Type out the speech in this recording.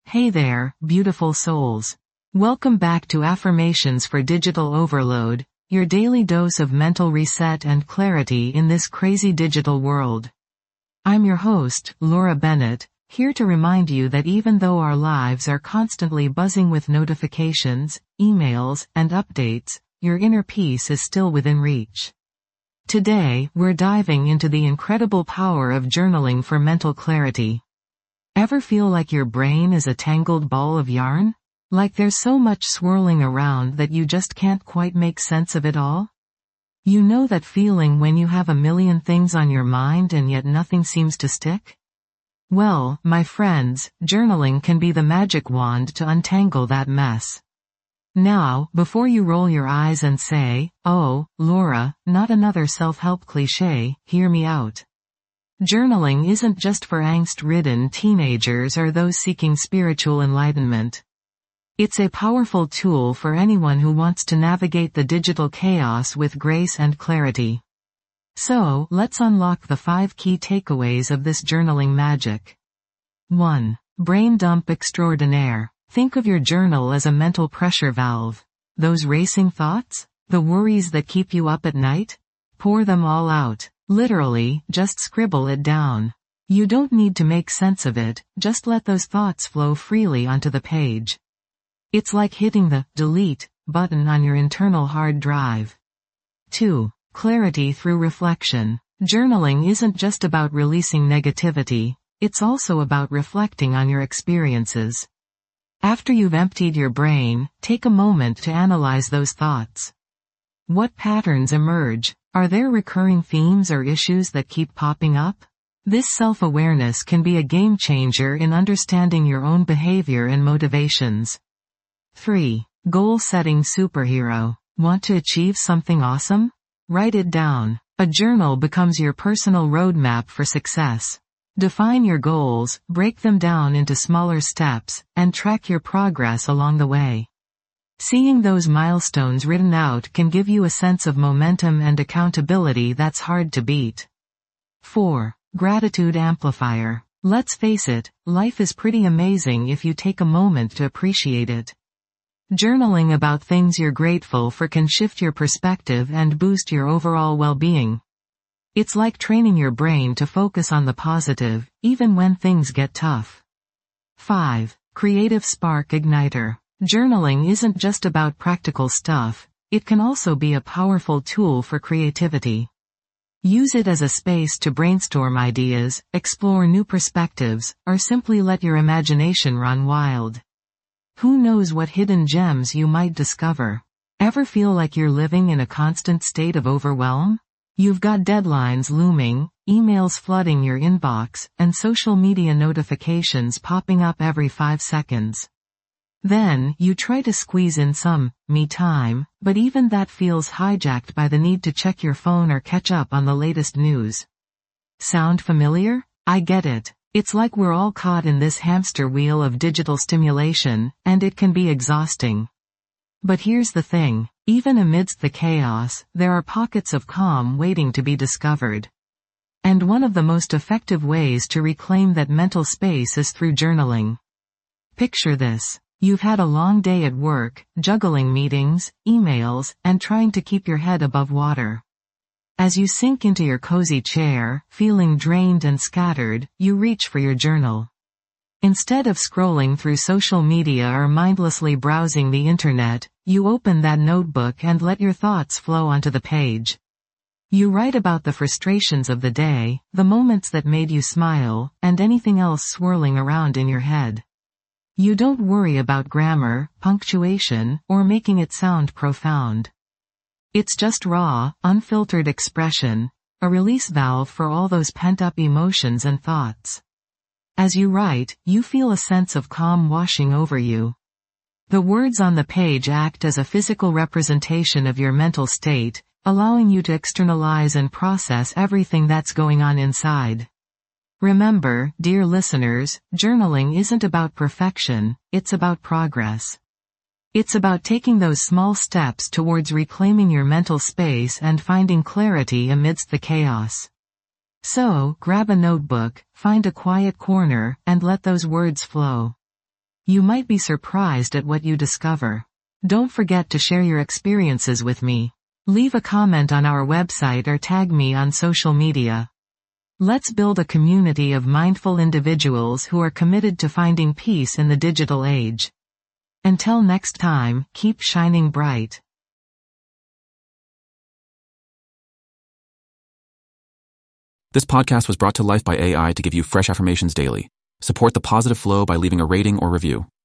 Hey there, beautiful souls. Welcome back to Affirmations for Digital Overload, your daily dose of mental reset and clarity in this crazy digital world. I'm your host, Laura Bennett, here to remind you that even though our lives are constantly buzzing with notifications, emails, and updates, your inner peace is still within reach. Today, we're diving into the incredible power of journaling for mental clarity. Ever feel like your brain is a tangled ball of yarn? Like there's so much swirling around that you just can't quite make sense of it all? You know that feeling when you have a million things on your mind and yet nothing seems to stick? Well, my friends, journaling can be the magic wand to untangle that mess. Now, before you roll your eyes and say, "Oh, Laura, not another self-help cliché," hear me out. Journaling isn't just for angst-ridden teenagers or those seeking spiritual enlightenment. It's a powerful tool for anyone who wants to navigate the digital chaos with grace and clarity. So, let's unlock the 5 key takeaways of this journaling magic. 1. Brain dump extraordinaire. Think of your journal as a mental pressure valve. Those racing thoughts? The worries that keep you up at night? Pour them all out. Literally, just scribble it down. You don't need to make sense of it, just let those thoughts flow freely onto the page. It's like hitting the delete button on your internal hard drive. 2. Clarity through reflection. Journaling isn't just about releasing negativity, it's also about reflecting on your experiences. After you've emptied your brain, take a moment to analyze those thoughts. What patterns emerge? Are there recurring themes or issues that keep popping up? This self-awareness can be a game changer in understanding your own behavior and motivations. 3. Goal-setting superhero. Want to achieve something awesome? Write it down. A journal becomes your personal roadmap for success. Define your goals, break them down into smaller steps, and track your progress along the way. Seeing those milestones written out can give you a sense of momentum and accountability that's hard to beat. 4. Gratitude amplifier. Let's face it, life is pretty amazing if you take a moment to appreciate it. Journaling about things you're grateful for can shift your perspective and boost your overall well-being. It's like training your brain to focus on the positive, even when things get tough. 5. Creative spark igniter. Journaling isn't just about practical stuff, it can also be a powerful tool for creativity. Use it as a space to brainstorm ideas, explore new perspectives, or simply let your imagination run wild. Who knows what hidden gems you might discover? Ever feel like you're living in a constant state of overwhelm? You've got deadlines looming, emails flooding your inbox, and social media notifications popping up every 5 seconds. Then, you try to squeeze in some me time, but even that feels hijacked by the need to check your phone or catch up on the latest news. Sound familiar? I get it. It's like we're all caught in this hamster wheel of digital stimulation, and it can be exhausting. But here's the thing, even amidst the chaos, there are pockets of calm waiting to be discovered. And one of the most effective ways to reclaim that mental space is through journaling. Picture this. You've had a long day at work, juggling meetings, emails, and trying to keep your head above water. As you sink into your cozy chair, feeling drained and scattered, you reach for your journal. Instead of scrolling through social media or mindlessly browsing the internet, you open that notebook and let your thoughts flow onto the page. You write about the frustrations of the day, the moments that made you smile, and anything else swirling around in your head. You don't worry about grammar, punctuation, or making it sound profound. It's just raw, unfiltered expression, a release valve for all those pent-up emotions and thoughts. As you write, you feel a sense of calm washing over you. The words on the page act as a physical representation of your mental state, allowing you to externalize and process everything that's going on inside. Remember, dear listeners, journaling isn't about perfection, it's about progress. It's about taking those small steps towards reclaiming your mental space and finding clarity amidst the chaos. So, grab a notebook, find a quiet corner, and let those words flow. You might be surprised at what you discover. Don't forget to share your experiences with me. Leave a comment on our website or tag me on social media. Let's build a community of mindful individuals who are committed to finding peace in the digital age. Until next time, keep shining bright. This podcast was brought to life by AI to give you fresh affirmations daily. Support the positive flow by leaving a rating or review.